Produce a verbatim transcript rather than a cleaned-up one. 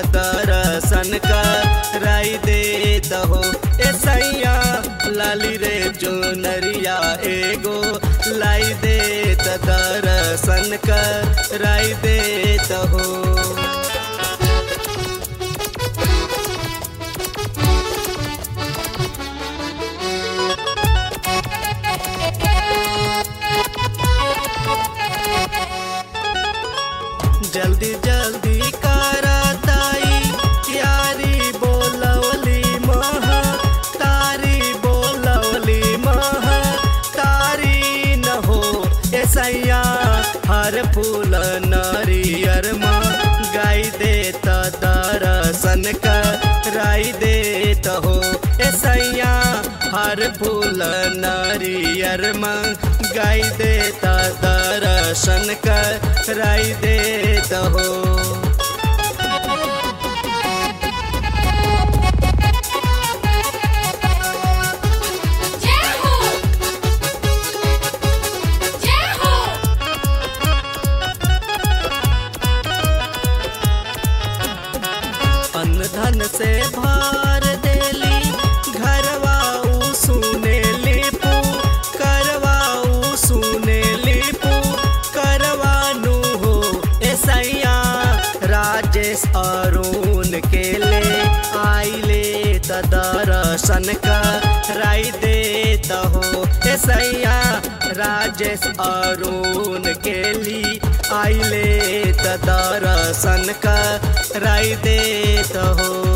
दर्शन कराई देत हो। ए सैया लाली रे चुनरिया एगो लाई देत दर्शन कराई देत हो। जल्दी जल्दी करताई यारी बोलवली मह तारी बोलवली मह तारी न हो। ए सैया हर फूल नरियर म गाई देत दर्शन कराई देत हो। ए सैया हर फूल नरियर म गाई देत दर्शन कराई देत हो। अन्न धन से भर देली घरवा उ सुने लिपू करवाऊ सुने लिपू करवानू हो। ए सैया राजेश अरुण के ले आइले त दर्शन कराई देत हो। ए सैया राजेश अरुण के ली आइले त दर्शन कराई देत हो।